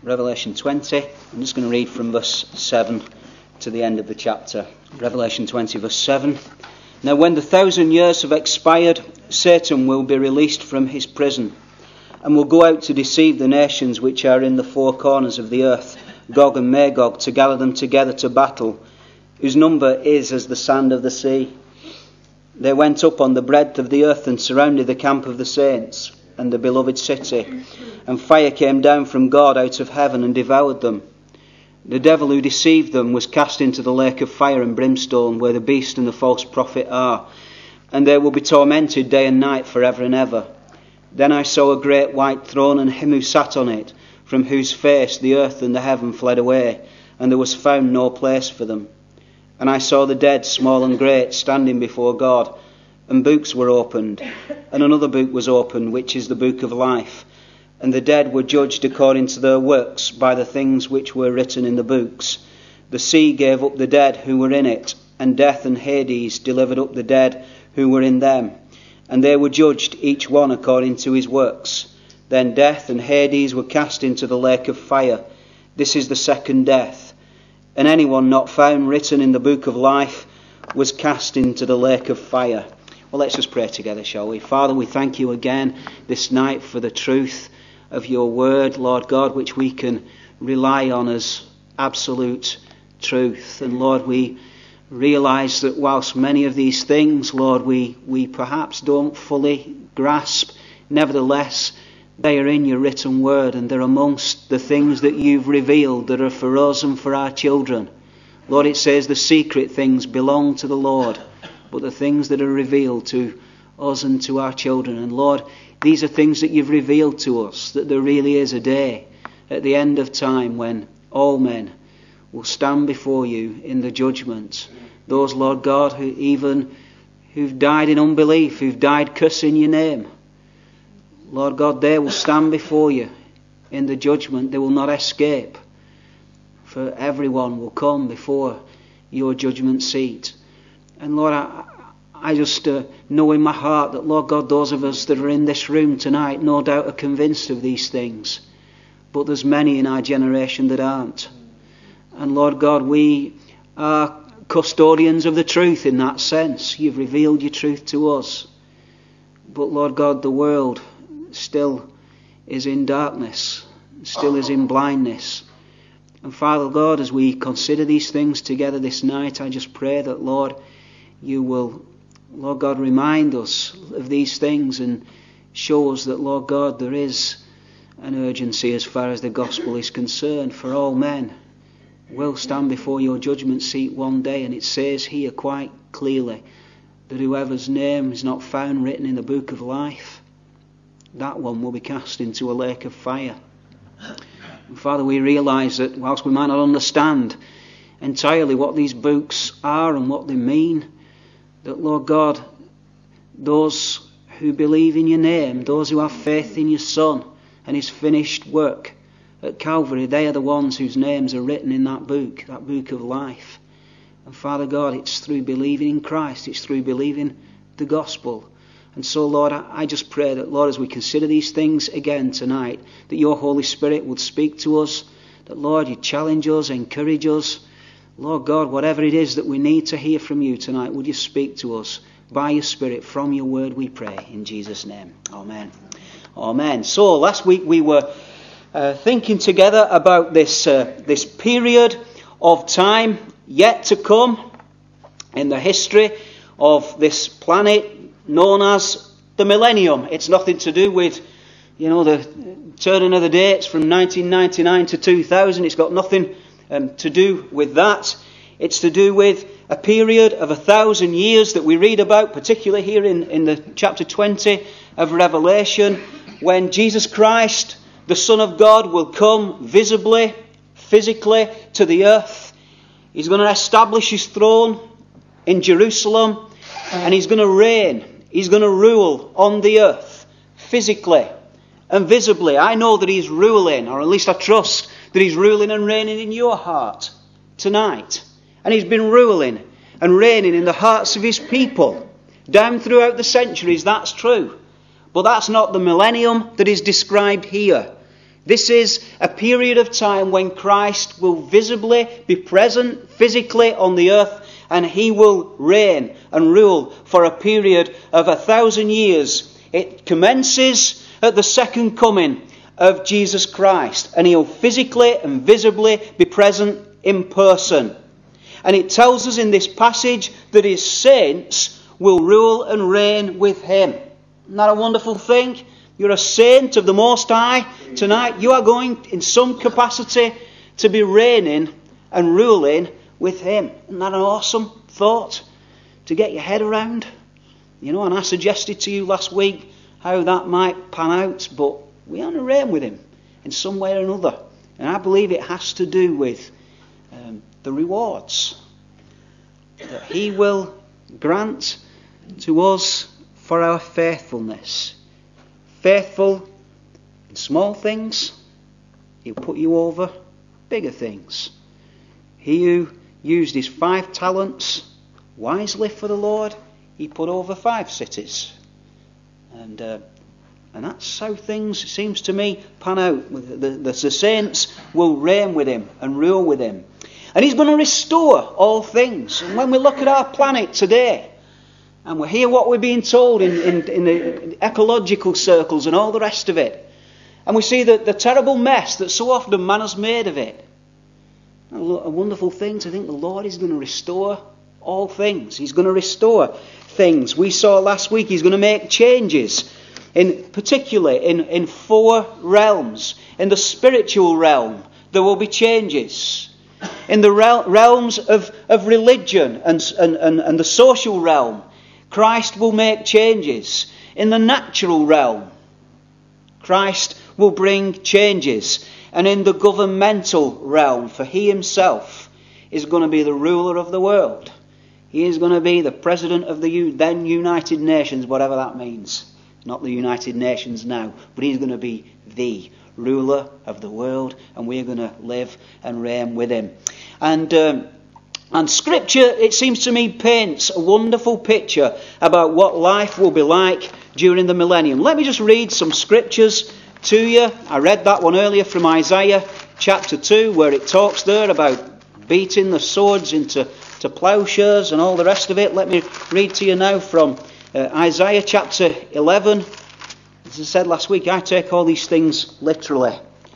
Revelation 20. I'm just going to read from verse 7 to the end of the chapter. Revelation 20, verse 7. Now when the 1,000 years have expired, Satan will be released from his prison, and will go out to deceive the nations which are in the four corners of the earth, Gog and Magog, to gather them together to battle, whose number is as the sand of the sea. They went up on the breadth of the earth and surrounded the camp of the saints and the beloved city. And fire came down from God out of heaven and devoured them. The devil who deceived them was cast into the lake of fire and brimstone, where the beast and the false prophet are. And they will be tormented day and night forever and ever. Then I saw a great white throne and him who sat on it, from whose face the earth and the heaven fled away, and there was found no place for them. And I saw the dead, small and great, standing before God, and books were opened, and another book was opened, which is the book of life. And the dead were judged according to their works by the things which were written in the books. The sea gave up the dead who were in it, and death and Hades delivered up the dead who were in them. And they were judged, each one according to his works. Then death and Hades were cast into the lake of fire. This is the second death. And anyone not found written in the book of life was cast into the lake of fire. Well, let's just pray together, shall we? Father, we thank you again this night for the truth of your word, Lord God, which we can rely on as absolute truth. And Lord, we realise that whilst many of these things, Lord, we perhaps don't fully grasp, nevertheless, they are in your written word, and they're amongst the things that you've revealed that are for us and for our children. Lord, it says the secret things belong to the Lord, but the things that are revealed to us and to our children. And Lord, these are things that you've revealed to us, that there really is a day at the end of time when all men will stand before you in the judgment. Those, Lord God, who've died in unbelief, who've died cursing your name, Lord God, they will stand before you in the judgment. They will not escape, for everyone will come before your judgment seat. And Lord, I just know in my heart that, Lord God, those of us that are in this room tonight no doubt are convinced of these things. But there's many in our generation that aren't. And Lord God, we are custodians of the truth in that sense. You've revealed your truth to us. But Lord God, the world still is in darkness, still is in blindness. And Father God, as we consider these things together this night, I just pray that, Lord, you will, Lord God, remind us of these things and show us that, Lord God, there is an urgency as far as the gospel is concerned, for all men will stand before your judgment seat one day. And it says here quite clearly that whoever's name is not found written in the book of life, that one will be cast into a lake of fire. And Father, we realise that whilst we might not understand entirely what these books are and what they mean, that, Lord God, those who believe in your name, those who have faith in your Son and his finished work at Calvary, they are the ones whose names are written in that book of life. And Father God, it's through believing in Christ, it's through believing the gospel. And so, Lord, I just pray that, Lord, as we consider these things again tonight, that your Holy Spirit would speak to us, that, Lord, you challenge us, encourage us. Lord God, whatever it is that we need to hear from you tonight, would you speak to us by your Spirit from your word, we pray, in Jesus' name. Amen. Amen. So, last week we were thinking together about this period of time yet to come in the history of this planet known as the millennium. It's nothing to do with, the turning of the dates from 1999 to 2000. It's got nothing to do with that. It's to do with a period of 1,000 years that we read about, particularly here in the chapter 20 of Revelation, when Jesus Christ, the Son of God, will come visibly, physically to the earth. He's going to establish his throne in Jerusalem, and he's going to reign. He's going to rule on the earth physically and visibly. I know that he's ruling, or at least I trust that he's ruling and reigning in your heart tonight. And he's been ruling and reigning in the hearts of his people down throughout the centuries. That's true. But that's not the millennium that is described here. This is a period of time when Christ will visibly be present physically on the earth, and he will reign and rule for a period of 1,000 years. It commences at the second coming of Jesus Christ, and he'll physically and visibly be present in person. And it tells us in this passage that his saints will rule and reign with him. Isn't that a wonderful thing? You're a saint of the Most High tonight. You are going in some capacity to be reigning and ruling with him. Isn't that an awesome thought to get your head around? You know, and I suggested to you last week how that might pan out, but we are to reign with him in some way or another. And I believe it has to do with the rewards that he will grant to us for our faithfulness. Faithful in small things, he'll put you over bigger things. He who used his 5 talents wisely for the Lord, he put over 5 cities. And that's how things, it seems to me, pan out. The saints will reign with him and rule with him. And he's going to restore all things. And when we look at our planet today, and we hear what we're being told in the ecological circles and all the rest of it, and we see the terrible mess that so often man has made of it, a wonderful thing to think the Lord is going to restore all things. He's going to restore things. We saw last week he's going to make changes, particularly in 4 realms. In the spiritual realm, there will be changes. In the realms of religion and the social realm, Christ will make changes. In the natural realm, Christ will bring changes. And in the governmental realm, for he himself is going to be the ruler of the world. He is going to be the president of the then United Nations, whatever that means. Not the United Nations now, but he's going to be the ruler of the world, and we're going to live and reign with him. And Scripture, it seems to me, paints a wonderful picture about what life will be like during the millennium. Let me just read some scriptures to you. I read that one earlier from Isaiah chapter 2, where it talks there about beating the swords into plowshares and all the rest of it. Let me read to you now from Isaiah chapter 11. As I said last week, I take all these things literally.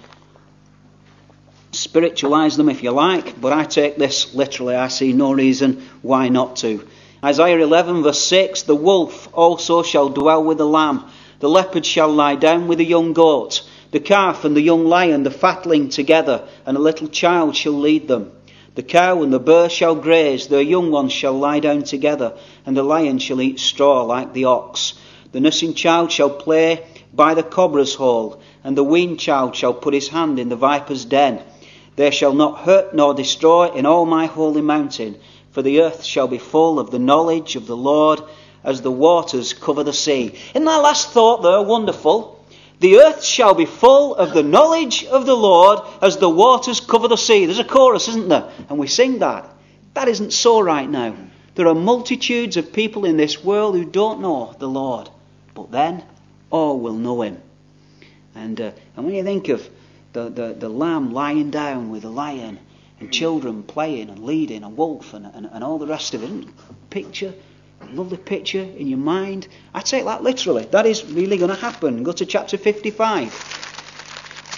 Spiritualize them if you like, but I take this literally. I see no reason why not to. Isaiah 11 verse 6, the wolf also shall dwell with the lamb, the leopard shall lie down with the young goat, the calf and the young lion, the fatling together, and a little child shall lead them. The cow and the bear shall graze, their young ones shall lie down together, and the lion shall eat straw like the ox. The nursing child shall play by the cobra's hole, and the weaned child shall put his hand in the viper's den. They shall not hurt nor destroy in all my holy mountain, for the earth shall be full of the knowledge of the Lord as the waters cover the sea. Isn't that last thought there wonderful? The earth shall be full of the knowledge of the Lord as the waters cover the sea. There's a chorus, isn't there? And we sing that. That isn't so right now. There are multitudes of people in this world who don't know the Lord. But then all will know him. And when you think of the lamb lying down with the lion, and children playing and leading, a wolf and all the rest of it, picture, a lovely picture in your mind. I take that literally. That is really going to happen. Go to chapter 55.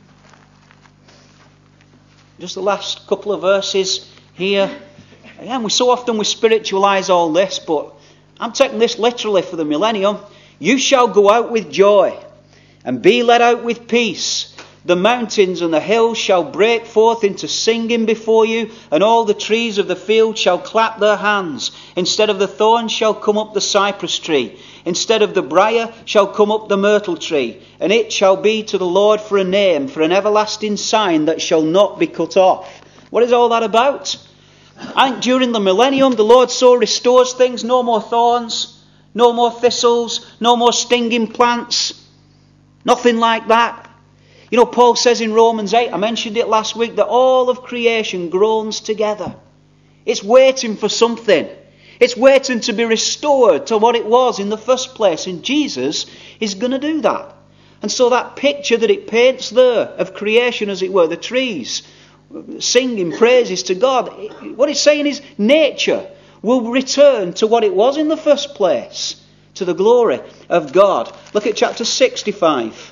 Just the last couple of verses here. Again, we spiritualize all this, but I'm taking this literally for the millennium. You shall go out with joy and be led out with peace. The mountains and the hills shall break forth into singing before you, and all the trees of the field shall clap their hands. Instead of the thorn shall come up the cypress tree. Instead of the briar shall come up the myrtle tree. And it shall be to the Lord for a name, for an everlasting sign that shall not be cut off. What is all that about? I think during the millennium the Lord so restores things. No more thorns, no more thistles, no more stinging plants. Nothing like that. You know, Paul says in Romans 8, I mentioned it last week, that all of creation groans together. It's waiting for something. It's waiting to be restored to what it was in the first place. And Jesus is going to do that. And so that picture that it paints there of creation, as it were, the trees singing praises to God, what it's saying is nature will return to what it was in the first place, to the glory of God. Look at chapter 65.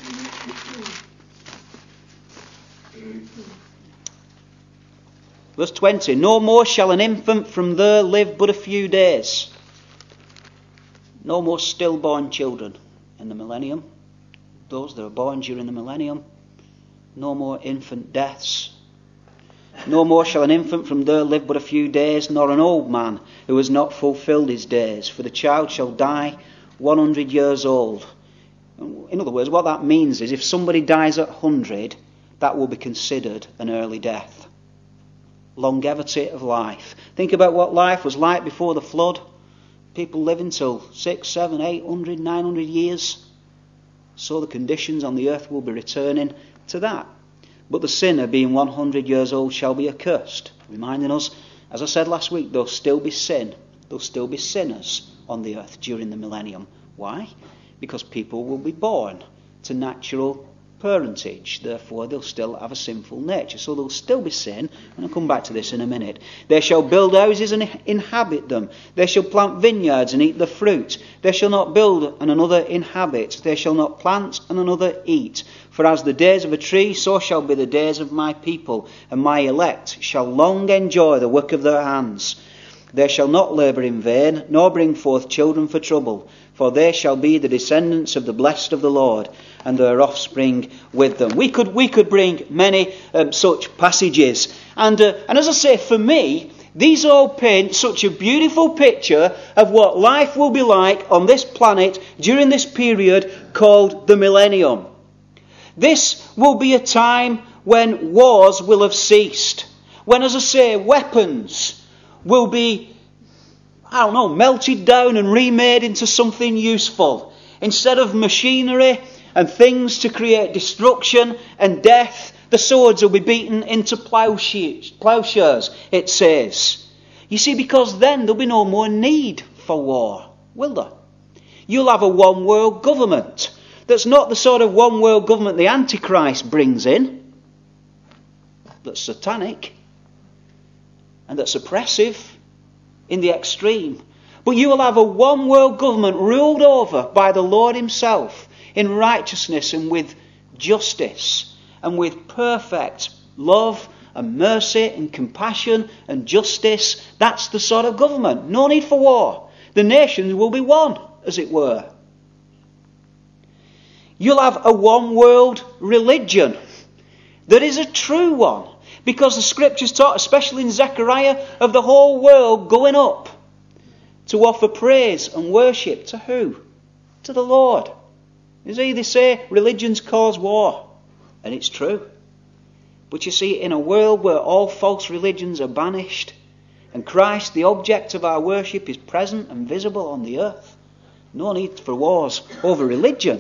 Verse 20. No more shall an infant from there live but a few days. No more stillborn children in the millennium. Those that are born during the millennium. No more infant deaths. No more shall an infant from there live but a few days, nor an old man who has not fulfilled his days. For the child shall die 100 years old. In other words, what that means is if somebody dies at 100, that will be considered an early death. Longevity of life. Think about what life was like before the flood. People live until 600, 700, 800, 900 years. So the conditions on the earth will be returning to that. But the sinner, being 100 years old, shall be accursed. Reminding us, as I said last week, there'll still be sin. There'll still be sinners on the earth during the millennium. Why? Because people will be born to natural parentage. Therefore, they'll still have a sinful nature. So there'll still be sin. And I'll come back to this in a minute. They shall build houses and inhabit them. They shall plant vineyards and eat the fruit. They shall not build and another inhabit. They shall not plant and another eat. For as the days of a tree, so shall be the days of my people. And my elect shall long enjoy the work of their hands. They shall not labour in vain, nor bring forth children for trouble. For they shall be the descendants of the blessed of the Lord, and their offspring with them. We could bring many such passages. And as I say, for me, these all paint such a beautiful picture of what life will be like on this planet during this period called the millennium. This will be a time when wars will have ceased. When, as I say, weapons will be, melted down and remade into something useful. Instead of machinery and things to create destruction and death, the swords will be beaten into plowshares, it says. You see, because then there'll be no more need for war, will there? You'll have a one world government. That's not the sort of one world government the Antichrist brings in. That's satanic. And that's oppressive in the extreme. But you will have a one world government ruled over by the Lord himself in righteousness and with justice and with perfect love and mercy and compassion and justice. That's the sort of government. No need for war. The nations will be one, as it were. You'll have a one world religion that is a true one. Because the scriptures talk, especially in Zechariah, of the whole world going up to offer praise and worship to who? To the Lord. You see, they say religions cause war. And it's true. But you see, in a world where all false religions are banished, and Christ, the object of our worship, is present and visible on the earth, no need for wars over religion.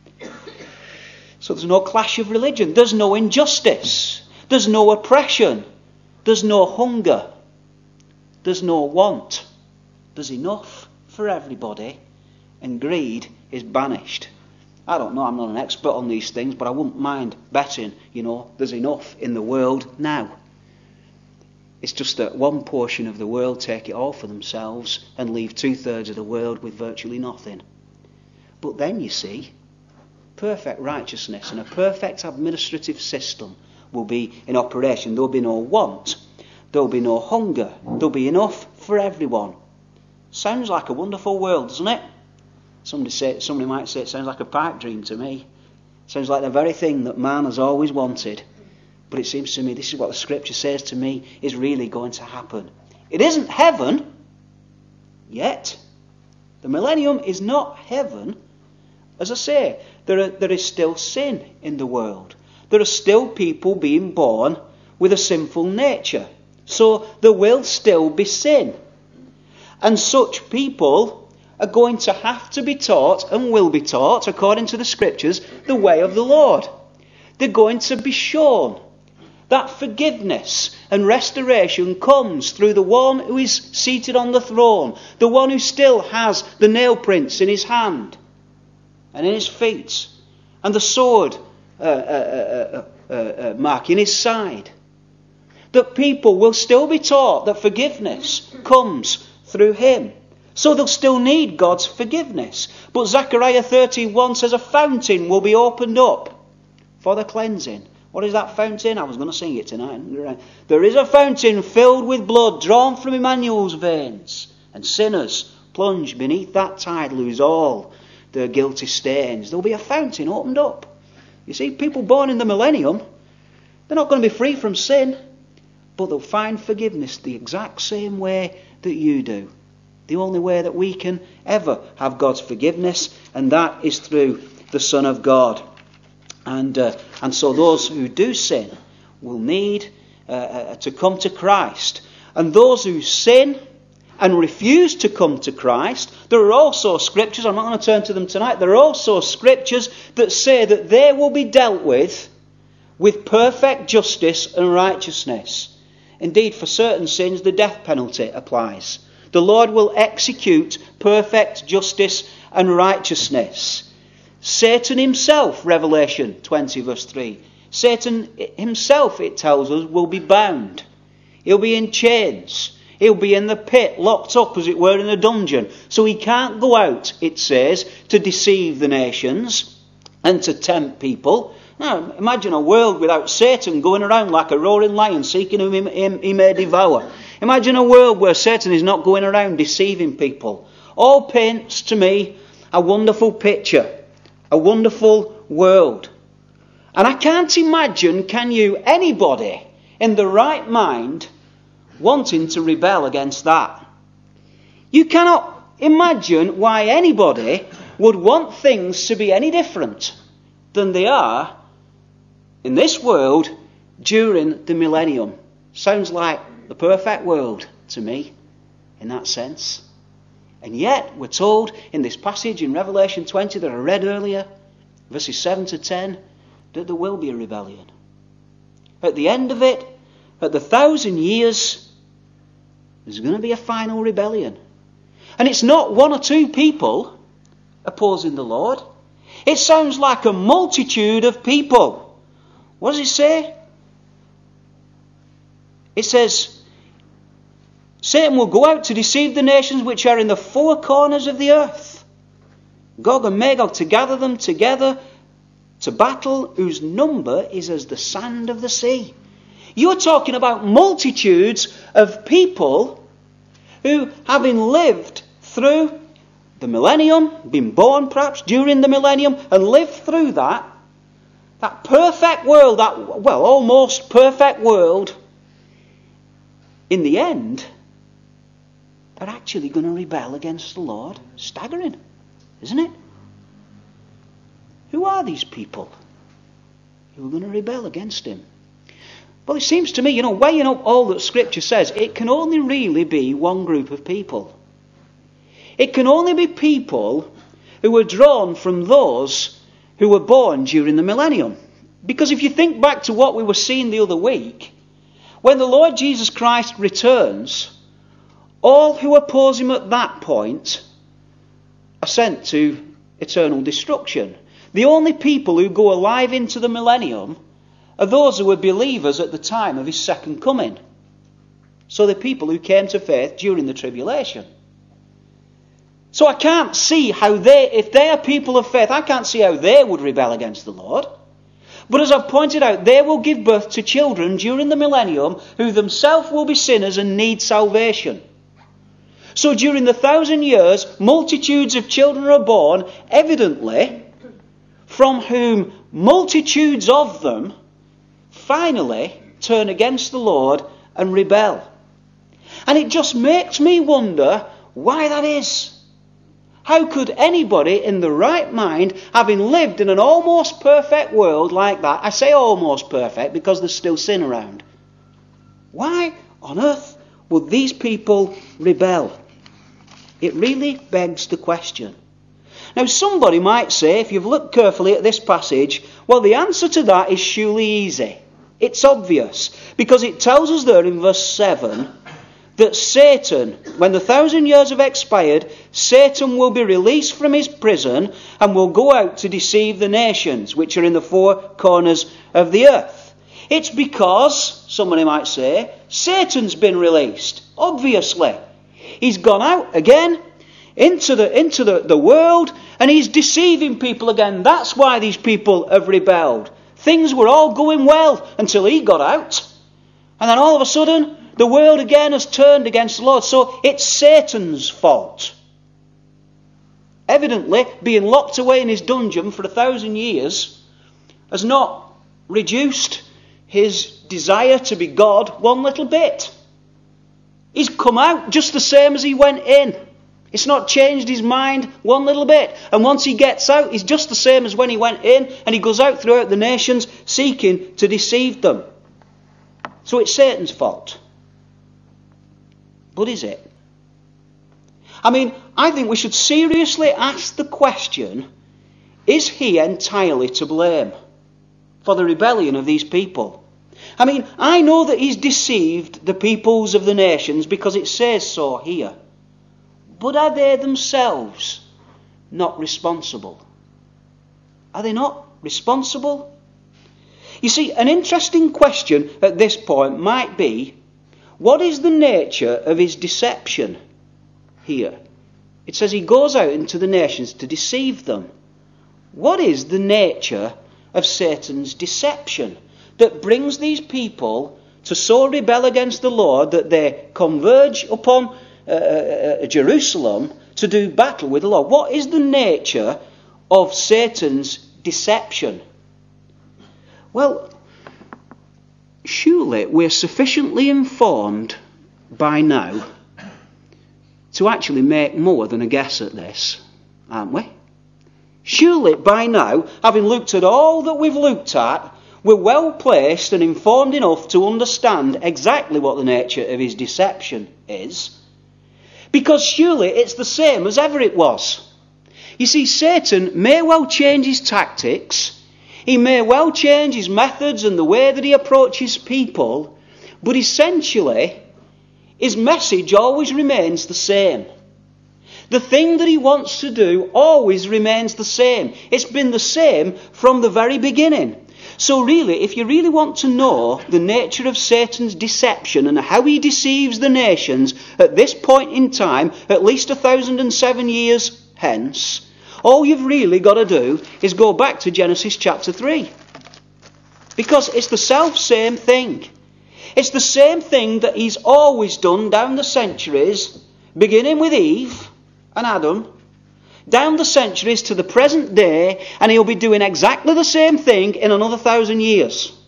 So there's no clash of religion. There's no injustice. There's no oppression. There's no hunger. There's no want. There's enough for everybody. And greed is banished. I don't know, I'm not an expert on these things, but I wouldn't mind betting, there's enough in the world now. It's just that one portion of the world take it all for themselves and leave 2/3 of the world with virtually nothing. But then, you see, perfect righteousness and a perfect administrative system will be in operation. There'll be no want. There'll be no hunger. There'll be enough for everyone. Sounds like a wonderful world, doesn't it? Somebody might say it sounds like a pipe dream to me. Sounds like the very thing that man has always wanted. But it seems to me, this is what the scripture says to me, is really going to happen. It isn't heaven yet. The millennium is not heaven. As I say, there is still sin in the world. There are still people being born with a sinful nature. So there will still be sin. And such people are going to have to be taught and will be taught, according to the scriptures, the way of the Lord. They're going to be shown that forgiveness and restoration comes through the one who is seated on the throne, the one who still has the nail prints in his hand and in his feet, and the sword mark in his side. That people will still be taught that forgiveness comes through him. So they'll still need God's forgiveness. But Zechariah 13:1 says a fountain will be opened up for the cleansing. What is that fountain? I was going to sing it tonight. There is a fountain filled with blood drawn from Emmanuel's veins, and sinners plunge beneath that tide lose all their guilty stains. There'll be a fountain opened up. You see, people born in the millennium, they're not going to be free from sin, but they'll find forgiveness the exact same way that you do. The only way that we can ever have God's forgiveness, and that is through the Son of God. And so those who do sin will need to come to Christ. And those who sin and refuse to come to Christ, there are also scriptures, I'm not going to turn to them tonight, there are also scriptures that say that they will be dealt with perfect justice and righteousness. Indeed, for certain sins, the death penalty applies. The Lord will execute perfect justice and righteousness. Satan himself, Revelation 20 verse 3, Satan himself, it tells us, will be bound. He'll be in chains. He'll be in the pit, locked up as it were in a dungeon. So he can't go out, it says, to deceive the nations and to tempt people. Now, imagine a world without Satan going around like a roaring lion seeking whom he may devour. Imagine a world where Satan is not going around deceiving people. All paints to me a wonderful picture, a wonderful world. And I can't imagine, can you, anybody in the right mind wanting to rebel against that? You cannot imagine why anybody would want things to be any different than they are in this world during the millennium. Sounds like the perfect world to me in that sense. And yet we're told in this passage in Revelation 20 that I read earlier, verses 7 to 10, that there will be a rebellion. At the end of it, at the 1,000 years, there's going to be a final rebellion. And it's not one or two people opposing the Lord. It sounds like a multitude of people. What does it say? It says, Satan will go out to deceive the nations which are in the four corners of the earth, Gog and Magog, to gather them together to battle, whose number is as the sand of the sea. You're talking about multitudes of people who, having lived through the millennium, been born perhaps during the millennium, and lived through that perfect world, almost perfect world, in the end, they're actually going to rebel against the Lord. Staggering, isn't it? Who are these people who are going to rebel against him? Well, it seems to me, weighing up all that Scripture says, it can only really be one group of people. It can only be people who are drawn from those who were born during the millennium. Because if you think back to what we were seeing the other week, when the Lord Jesus Christ returns, all who oppose him at that point are sent to eternal destruction. The only people who go alive into the millennium are those who were believers at the time of his second coming. So the people who came to faith during the tribulation. So I can't see how if they are people of faith, I can't see how they would rebel against the Lord. But as I've pointed out, they will give birth to children during the millennium who themselves will be sinners and need salvation. So during the 1,000 years, multitudes of children are born, evidently, from whom multitudes of them finally turn against the Lord and rebel. And it just makes me wonder why that is. How could anybody in the right mind, having lived in an almost perfect world like that, I say almost perfect because there's still sin around, why on earth would these people rebel? It really begs the question. Now somebody might say, if you've looked carefully at this passage, well, the answer to that is surely easy. It's obvious, because it tells us there in verse 7 that Satan, when the 1,000 years have expired, Satan will be released from his prison and will go out to deceive the nations which are in the four corners of the earth. It's because, somebody might say, Satan's been released. Obviously. He's gone out again into the world, and he's deceiving people again. That's why these people have rebelled. Things were all going well until he got out. And then all of a sudden, the world again has turned against the Lord. So it's Satan's fault. Evidently, being locked away in his dungeon for 1,000 years has not reduced his desire to be God one little bit. He's come out just the same as he went in. It's not changed his mind one little bit. And once he gets out, he's just the same as when he went in, and he goes out throughout the nations seeking to deceive them. So it's Satan's fault. But is it? I mean, I think we should seriously ask the question, is he entirely to blame for the rebellion of these people? I mean, I know that he's deceived the peoples of the nations because it says so here. But are they themselves not responsible? Are they not responsible? You see, an interesting question at this point might be, what is the nature of his deception here? It says he goes out into the nations to deceive them. What is the nature of Satan's deception that brings these people to so rebel against the Lord that they converge upon Jerusalem to do battle with the Lord? What is the nature of Satan's deception? Well, surely we're sufficiently informed by now to actually make more than a guess at this, aren't we? Surely by now, having looked at all that we've looked at, we're well placed and informed enough to understand exactly what the nature of his deception is. Because surely it's the same as ever it was. You see, Satan may well change his tactics. He may well change his methods and the way that he approaches people. But essentially, his message always remains the same. The thing that he wants to do always remains the same. It's been the same from the very beginning. So really, if you really want to know the nature of Satan's deception and how he deceives the nations at this point in time, at least 1,007 years hence, all you've really got to do is go back to Genesis chapter 3. Because it's the self-same thing. It's the same thing that he's always done down the centuries, beginning with Eve and Adam, down the centuries to the present day, and he'll be doing exactly the same thing in another 1,000 years.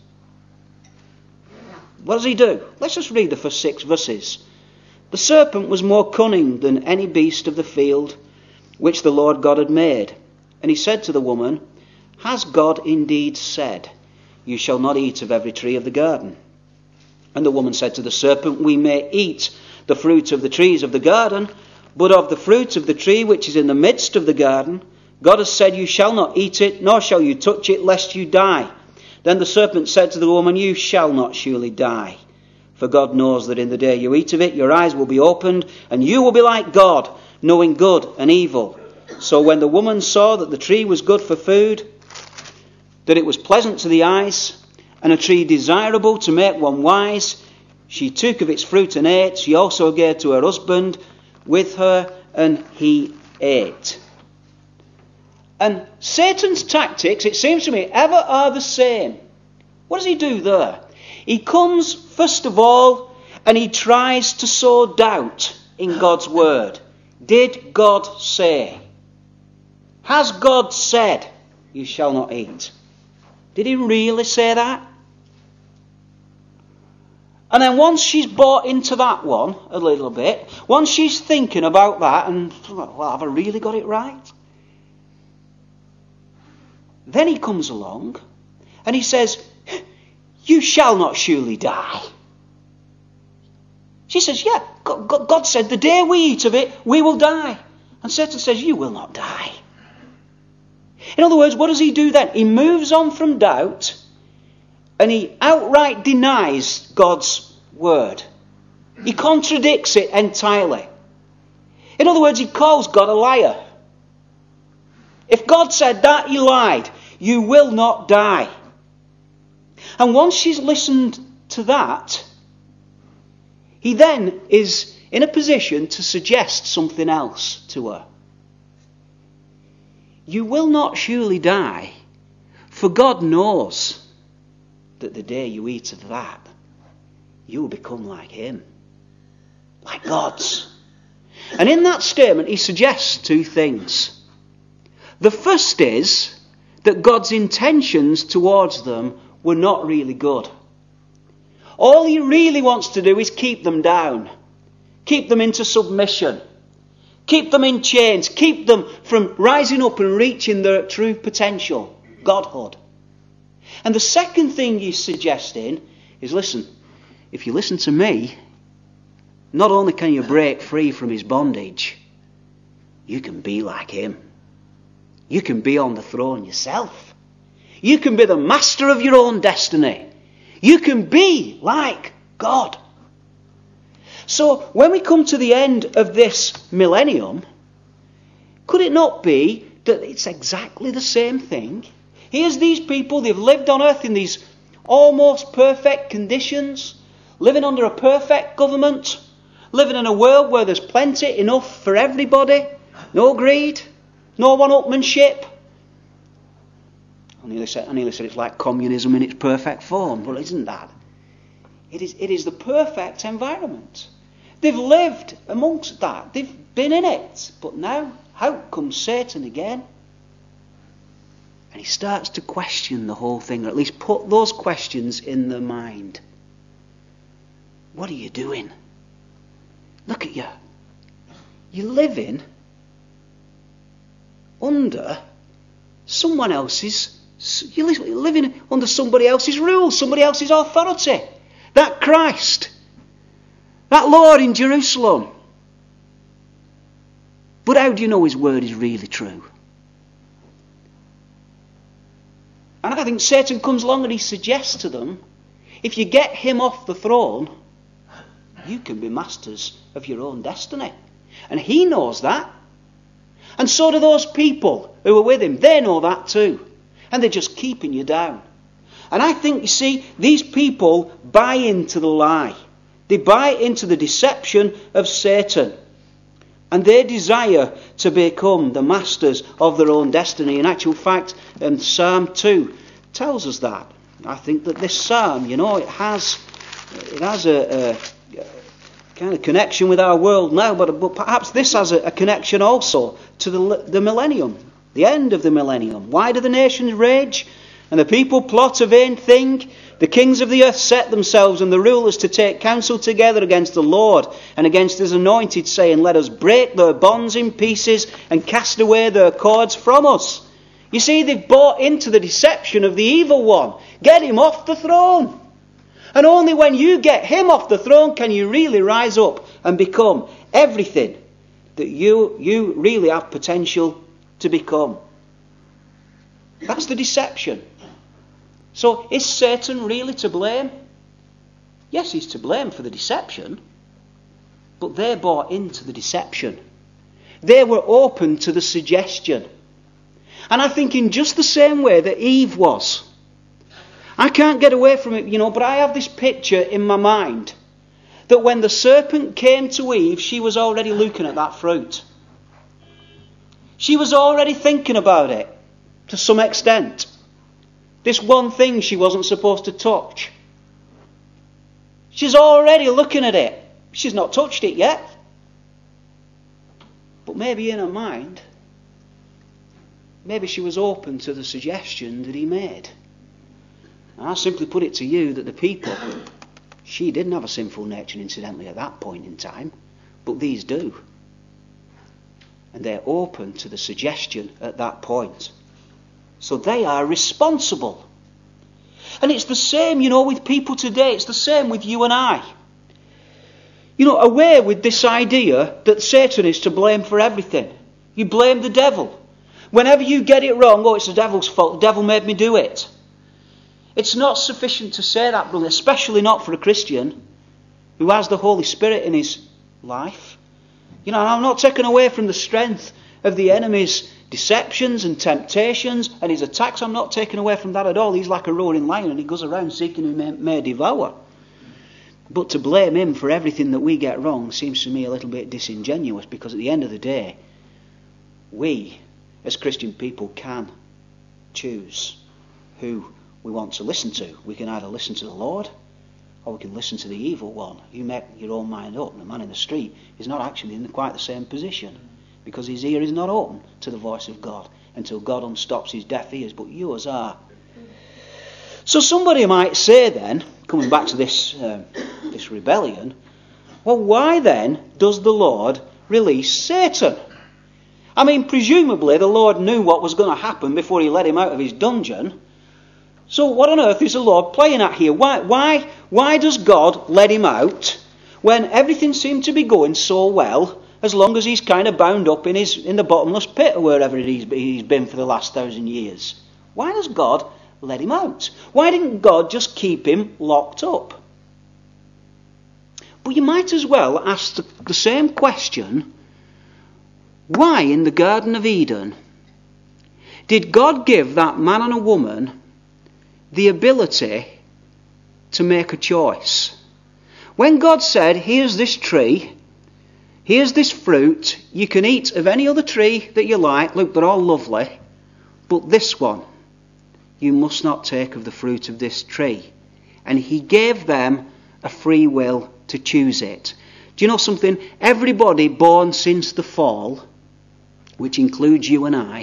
What does he do? Let's just read the first 6 verses. The serpent was more cunning than any beast of the field which the Lord God had made. And he said to the woman, has God indeed said, you shall not eat of every tree of the garden? And the woman said to the serpent, we may eat the fruit of the trees of the garden, but of the fruit of the tree which is in the midst of the garden, God has said, you shall not eat it, nor shall you touch it, lest you die. Then the serpent said to the woman, you shall not surely die. For God knows that in the day you eat of it, your eyes will be opened, and you will be like God, knowing good and evil. So when the woman saw that the tree was good for food, that it was pleasant to the eyes, and a tree desirable to make one wise, she took of its fruit and ate. She also gave to her husband with her, and he ate. And Satan's tactics, it seems to me, ever are the same. What does he do there? He comes, first of all, and he tries to sow doubt in God's word. Did God say? Has God said, you shall not eat? Did he really say that? And then once she's bought into that one a little bit, once she's thinking about that and, well, have I really got it right? Then he comes along and he says, you shall not surely die. She says, yeah, God said the day we eat of it, we will die. And Satan says, you will not die. In other words, what does he do then? He moves on from doubt and he outright denies God's word. He contradicts it entirely. In other words, he calls God a liar. If God said that, he lied. You will not die. And once she's listened to that, he then is in a position to suggest something else to her. You will not surely die, for God knows that the day you eat of that, you will become like him, like gods. And in that statement, he suggests two things. The first is that God's intentions towards them were not really good. All he really wants to do is keep them down, keep them into submission, keep them in chains, keep them from rising up and reaching their true potential, godhood. And the second thing he's suggesting is, listen, if you listen to me, not only can you break free from his bondage, you can be like him. You can be on the throne yourself. You can be the master of your own destiny. You can be like God. So when we come to the end of this millennium, could it not be that it's exactly the same thing? Here's these people, they've lived on earth in these almost perfect conditions, living under a perfect government, living in a world where there's plenty, enough for everybody, no greed, no one-upmanship. I nearly said it's like communism in its perfect form. Well, isn't that? It is the perfect environment. They've lived amongst that. They've been in it. But now, out comes Satan again. And he starts to question the whole thing, or at least put those questions in their mind. What are you doing? Look at you. You're living under someone else's... You're living under somebody else's rule, somebody else's authority. That Christ. That Lord in Jerusalem. But how do you know his word is really true? And I think Satan comes along and he suggests to them, if you get him off the throne, you can be masters of your own destiny. And he knows that. And so do those people who are with him. They know that too. And they're just keeping you down. And I think, you see, these people buy into the lie. They buy into the deception of Satan. And they desire to become the masters of their own destiny. In actual fact, Psalm 2 tells us that. I think that this psalm, it has a kind of connection with our world now, but perhaps this has a connection also to the millennium, the end of the millennium. Why do the nations rage and the people plot a vain thing? The kings of the earth set themselves and the rulers to take counsel together against the Lord and against his anointed, saying, let us break their bonds in pieces and cast away their cords from us. You see, they've bought into the deception of the evil one. Get him off the throne. And only when you get him off the throne can you really rise up and become everything that you really have potential to become. That's the deception. So is Satan really to blame? Yes, he's to blame for the deception. But they bought into the deception. They were open to the suggestion. And I think in just the same way that Eve was. I can't get away from it, but I have this picture in my mind that when the serpent came to Eve, she was already looking at that fruit. She was already thinking about it to some extent. This one thing she wasn't supposed to touch. She's already looking at it. She's not touched it yet. But maybe in her mind, maybe she was open to the suggestion that he made. I simply put it to you that the people, she didn't have a sinful nature incidentally at that point in time, but these do. And they're open to the suggestion at that point. So they are responsible. And it's the same, with people today. It's the same with you and I. Away with this idea that Satan is to blame for everything. You blame the devil. Whenever you get it wrong, it's the devil's fault. The devil made me do it. It's not sufficient to say that, brother, especially not for a Christian. who has the Holy Spirit in his life. You know, and I'm not taking away from the strength of the enemy's deceptions and temptations and his attacks. I'm not taking away from that at all. He's like a roaring lion and he goes around seeking who may devour. But to blame him for everything that we get wrong seems to me a little bit disingenuous, because at the end of the day, we as Christian people can choose who we want to listen to. We can either listen to the Lord or we can listen to the evil one. You make your own mind up. The man in the street is not actually in quite the same position, because his ear is not open to the voice of God until God unstops his deaf ears, but yours are. So somebody might say then, coming back to this rebellion, well, why then does the Lord release Satan? I mean, presumably the Lord knew what was going to happen before he let him out of his dungeon. So what on earth is the Lord playing at here? Why does God let him out when everything seemed to be going so well, as long as he's kind of bound up in the bottomless pit or wherever he's been for the last 1,000 years? Why does God let him out? Why didn't God just keep him locked up? But you might as well ask the same question. Why in the Garden of Eden did God give that man and a woman the ability to make a choice? When God said, here's this tree, here's this fruit, you can eat of any other tree that you like, look, they're all lovely, but this one, you must not take of the fruit of this tree. And he gave them a free will to choose it. Do you know something? Everybody born since the fall, which includes you and I,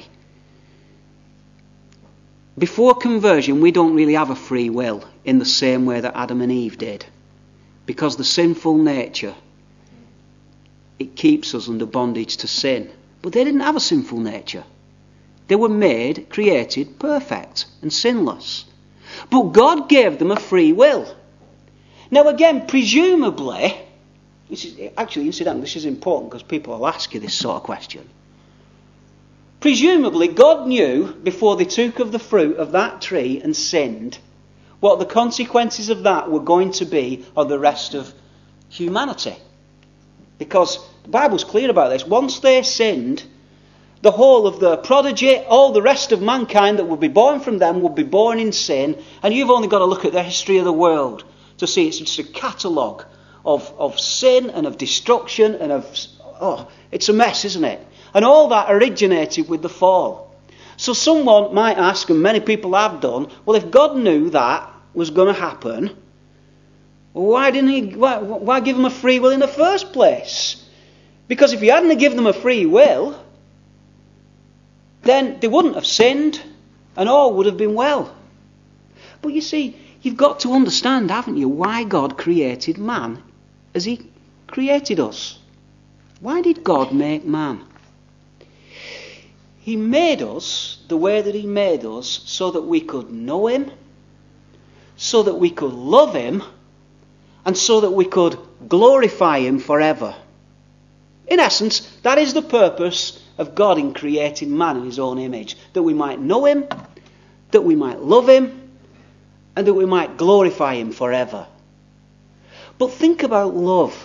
before conversion, we don't really have a free will in the same way that Adam and Eve did. Because the sinful nature, it keeps us under bondage to sin. But they didn't have a sinful nature. They were made, created, perfect and sinless. But God gave them a free will. Now again, presumably, incidentally, this is important because people will ask you this sort of question. Presumably, God knew before they took of the fruit of that tree and sinned what the consequences of that were going to be on the rest of humanity. Because the Bible's clear about this. Once they sinned, the whole of the prodigy, all the rest of mankind that would be born from them would be born in sin. And you've only got to look at the history of the world to see it's just a catalogue of sin and of destruction and it's a mess, isn't it? And all that originated with the fall. So someone might ask, and many people have done, well, if God knew that was going to happen, why give them a free will in the first place? Because if he hadn't given them a free will, then they wouldn't have sinned and all would have been well. But you see, you've got to understand, haven't you, why God created man as he created us. Why did God make man? He made us the way that he made us so that we could know him, so that we could love him, and so that we could glorify him forever. In essence, that is the purpose of God in creating man in his own image. That we might know him, that we might love him, and that we might glorify him forever. But think about love.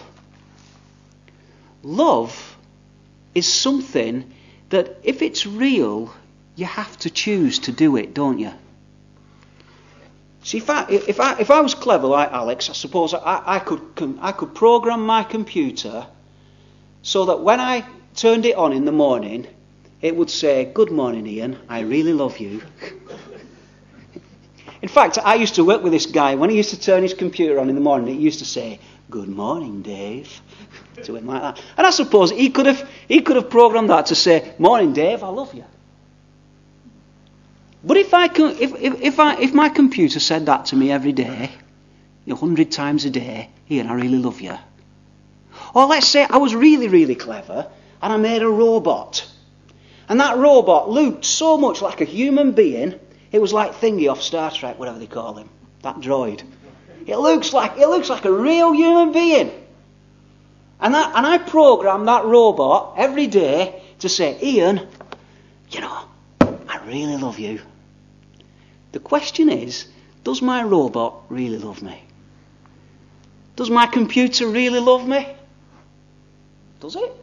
Love is something that if it's real, you have to choose to do it, don't you? See, if I was clever like Alex, I suppose I could program my computer so that when I turned it on in the morning, it would say, "Good morning, Ian, I really love you." In fact, I used to work with this guy. When he used to turn his computer on in the morning, it used to say, "Good morning, Dave," to him like that. And I suppose he could have programmed that to say, "Morning, Dave, I love you." But if my computer said that to me every day, 100 times a day, "Ian, I really love you." Or let's say I was really, really clever and I made a robot. And that robot looked so much like a human being, it was like Thingy off Star Trek, whatever they call him, that droid. It looks like a real human being. And I program that robot every day to say, "Ian, I really love you." The question is, does my robot really love me? Does my computer really love me? Does it?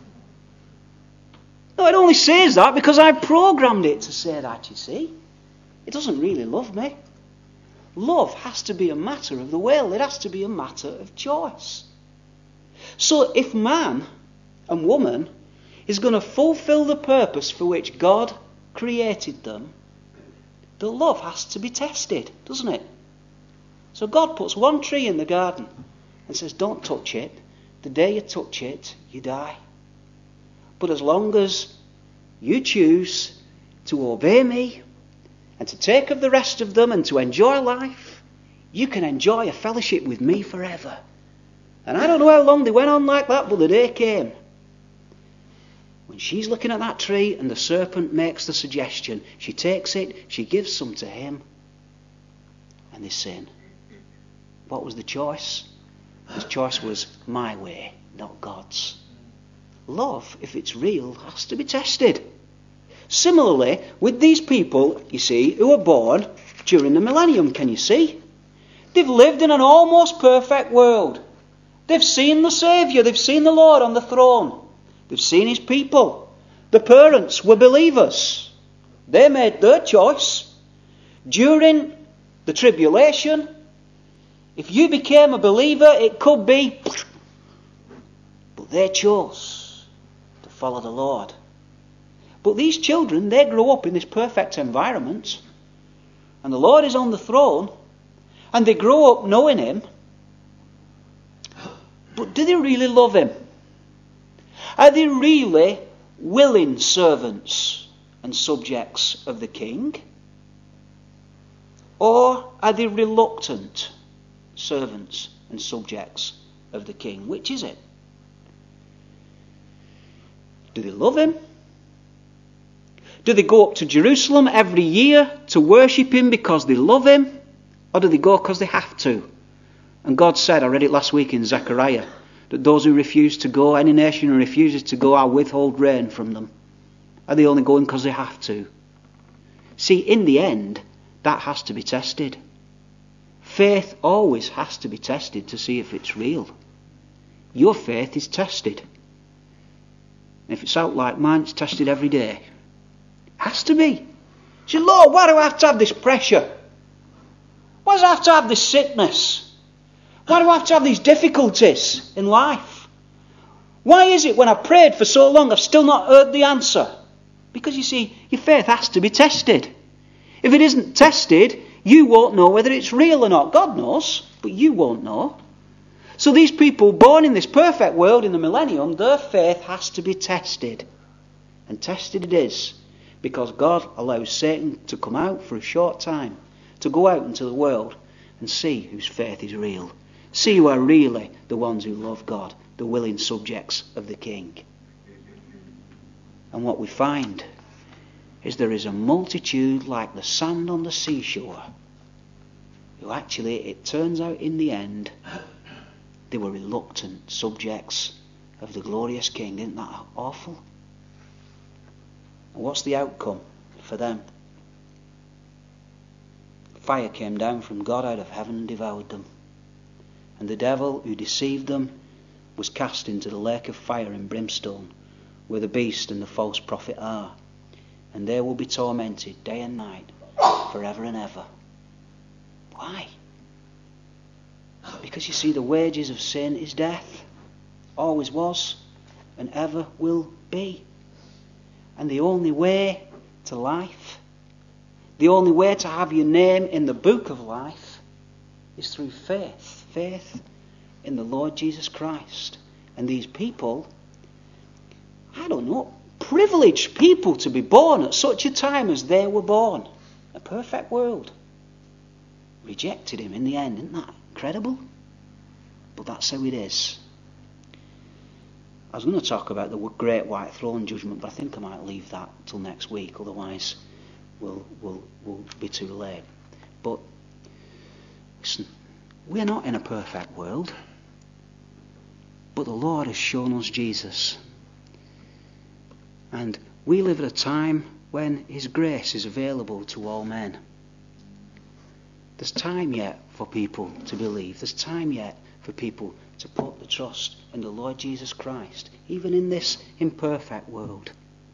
No, it only says that because I programmed it to say that, you see. It doesn't really love me. Love has to be a matter of the will. It has to be a matter of choice. So if man and woman is going to fulfill the purpose for which God created them, the love has to be tested, doesn't it? So God puts one tree in the garden and says, don't touch it. The day you touch it, you die. But as long as you choose to obey me and to take of the rest of them and to enjoy life, you can enjoy a fellowship with me forever. And I don't know how long they went on like that, but the day came when she's looking at that tree and the serpent makes the suggestion. She takes it, she gives some to him, and they sin. What was the choice? The choice was my way, not God's. Love, if it's real, has to be tested. Similarly, with these people, you see, who were born during the millennium, can you see? They've lived in an almost perfect world. They've seen the Saviour, they've seen the Lord on the throne. They've seen his people. The parents were believers. They made their choice. During the tribulation, if you became a believer, it could be, but they chose to follow the Lord. But these children, they grow up in this perfect environment, and the Lord is on the throne, and they grow up knowing him. But do they really love him? Are they really willing servants and subjects of the king? Or are they reluctant servants and subjects of the king? Which is it? Do they love him? Do they go up to Jerusalem every year to worship him because they love him? Or do they go because they have to? And God said, I read it last week in Zechariah, that those who refuse to go, any nation who refuses to go, I'll withhold rain from them. Are they only going because they have to? See, in the end, that has to be tested. Faith always has to be tested to see if it's real. Your faith is tested. And if it's out like mine, it's tested every day. It has to be. You say, Lord, why do I have to have this pressure? Why do I have to have this sickness? Why do I have to have these difficulties in life? Why is it when I've prayed for so long I've still not heard the answer? Because you see, your faith has to be tested. If it isn't tested, you won't know whether it's real or not. God knows, but you won't know. So these people born in this perfect world in the millennium, their faith has to be tested. And tested it is, because God allows Satan to come out for a short time, to go out into the world and see whose faith is real. See who are really the ones who love God, the willing subjects of the King. And what we find is there is a multitude like the sand on the seashore who actually, it turns out in the end, they were reluctant subjects of the glorious King. Isn't that awful? And what's the outcome for them? Fire came down from God out of heaven and devoured them. And the devil who deceived them was cast into the lake of fire and brimstone, where the beast and the false prophet are. And they will be tormented day and night, forever and ever. Why? Because you see, the wages of sin is death. Always was and ever will be. And the only way to life, the only way to have your name in the book of life, is through faith. Faith in the Lord Jesus Christ. And these people, I don't know, privileged people to be born at such a time as they were born. A perfect world. Rejected him in the end. Isn't that incredible? But that's how it is. I was going to talk about the great white throne judgment, but I think I might leave that till next week, otherwise we'll be too late. But listen, we're not in a perfect world, but the Lord has shown us Jesus. And we live at a time when his grace is available to all men. There's time yet for people to believe. There's time yet for people to put the trust in the Lord Jesus Christ, even in this imperfect world.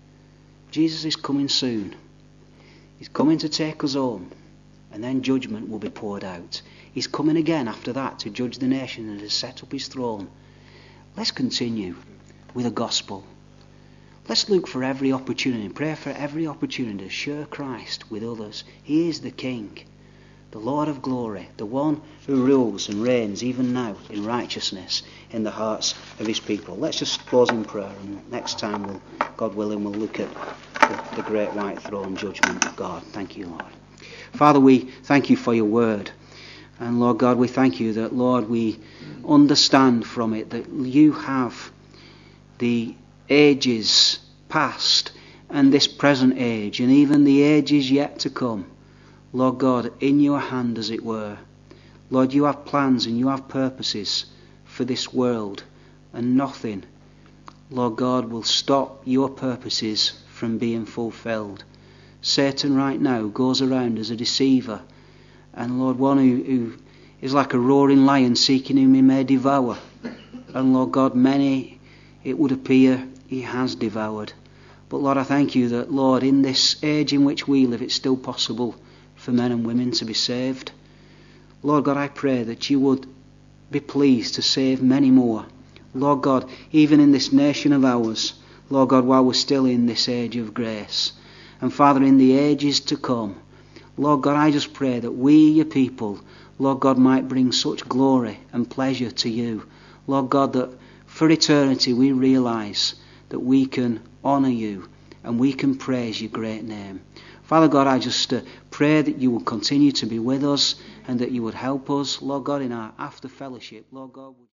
Jesus is coming soon. He's coming to take us home, and then judgment will be poured out. He's coming again after that to judge the nation and to set up his throne. Let's continue with the gospel. Let's look for every opportunity, pray for every opportunity to share Christ with others. He is the King, the Lord of glory, the one who rules and reigns even now in righteousness in the hearts of his people. Let's just close in prayer, and next time, God willing, we'll look at the great white throne judgment of God. Thank you, Lord. Father, we thank you for your word. And Lord God, we thank you that, Lord, we understand from it that you have the ages past and this present age and even the ages yet to come, Lord God, in your hand, as it were. Lord, you have plans and you have purposes for this world, and nothing, Lord God, will stop your purposes from being fulfilled. Satan right now goes around as a deceiver, and Lord, one who is like a roaring lion seeking whom he may devour. And Lord God, many, it would appear, he has devoured. But Lord, I thank you that, Lord, in this age in which we live, it's still possible for men and women to be saved. Lord God, I pray that you would be pleased to save many more. Lord God, even in this nation of ours, Lord God, while we're still in this age of grace. And Father, in the ages to come, Lord God, I just pray that we, your people, Lord God, might bring such glory and pleasure to you. Lord God, that for eternity we realise that we can honour you and we can praise your great name. Father God, I just pray that you will continue to be with us and that you would help us, Lord God, in our after fellowship. Lord God.